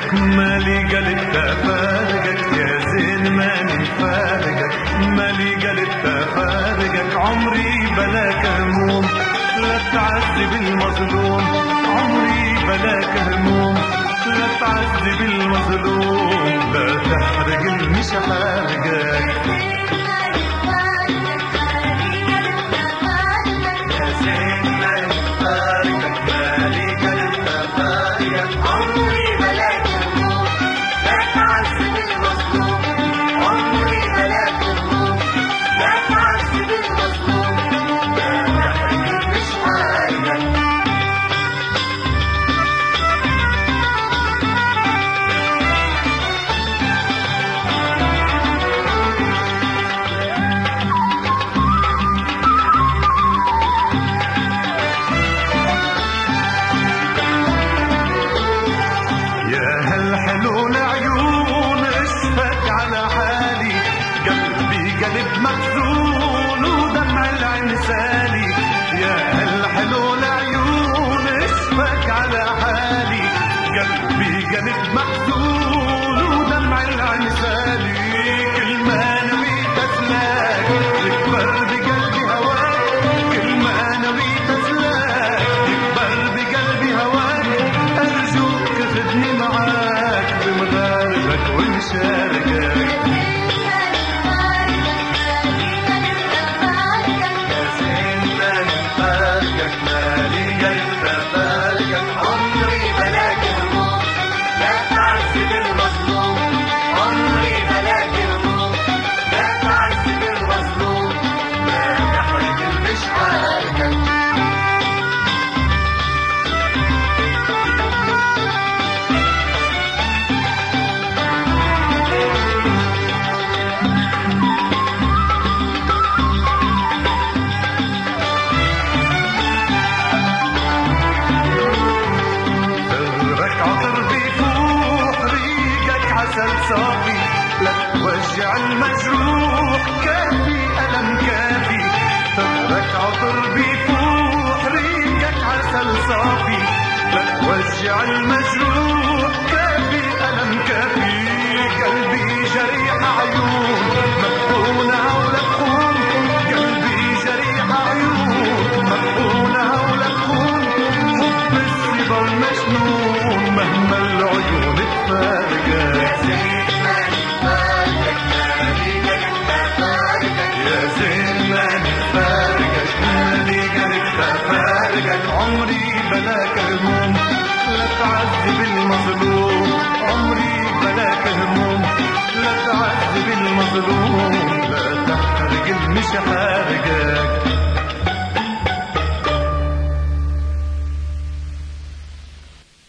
مالي قلب تفارقك يا زين ماني فارقك، مالي قلب تفارقك، عمري بلاك هموم لا تعذب المظلوم، عمري بلاك هموم لا تعذب المظلوم، لا تحرق المش حارقك. مخزون ودمع العين سالي، يا هالحلو العيون اشفق على حالي، قلبي قلب مخزون ودمع العين سالي، كل ما نويت اسلاك يكبر بقلبي هواك، كل ما نويت اسلاك يكبر بقلبي هواك، ارجوك خذني معاك بمغاربك ومشاركك. صافي لا توجع المجروح، كافي ألم كافي، فكرك عطر بيفوح ريقك عسل صافي، لا توجع المجروح كافي ألم كافي، قلبي جريح عيون مدفونة ولكون، قلبي جريح عيون مدفونة ولكون، حب السبا المجنون مهما العيون تفارقك. عمري بلاك هموم لا تعذب المظلوم، عمري بلاك هموم لا تعذب المظلوم، لا تحرق المش حارقك.